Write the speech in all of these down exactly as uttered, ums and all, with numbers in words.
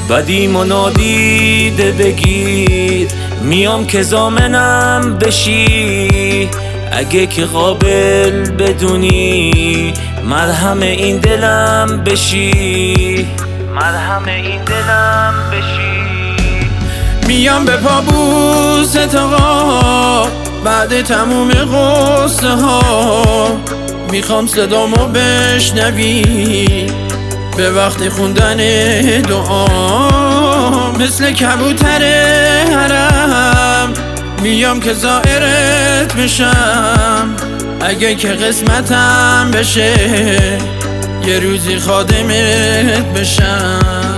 بدیم و نادیده بگیر، میام که ضامنم بشی. اگه که قابل بدونی مرهم این دلم بشی، مرهم این دلم بشی. میام به پابوست آقا بعد تموم غصه ها، میخوام صدامو بشنوی به وقت خوندن دعا. مثل کبوتر حرم میام که زائرت بشم، اگه که قسمتم بشه یه روزی خادمت بشم.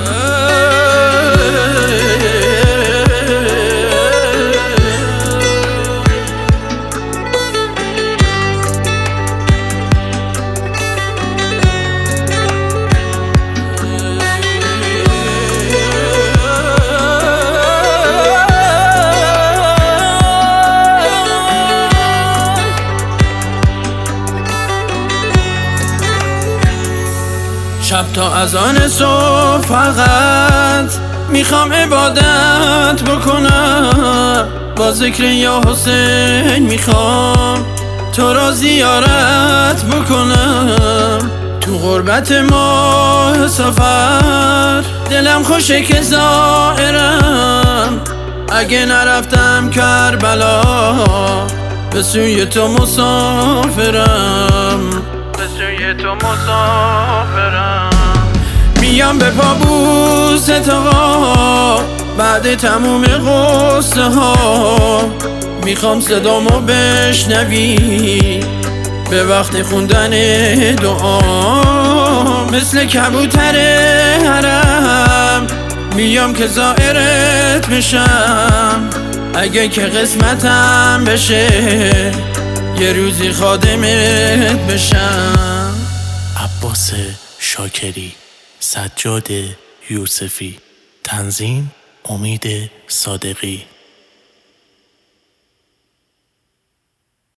شب تا اذان صبح فقط میخوام عبادت بکنم، با ذکر یا حسین میخوام تو را زیارت بکنم. تو غربت ماه سفر دلم خوشه که زائرم، اگه نرفتم کربلا به سوی تو مسافرم، به سوی تو مسافرم. میام به پابوست آقا بعد تموم غصه ها، میخوام صدامو بشنوی به وقت خوندن دعا. مثل کبوتر حرم میام که زائرت بشم، اگه که قسمتم بشه یه روزی خادمت بشم. عباس شاکری، سجاد یوسفی، تنظیم امید صادقی.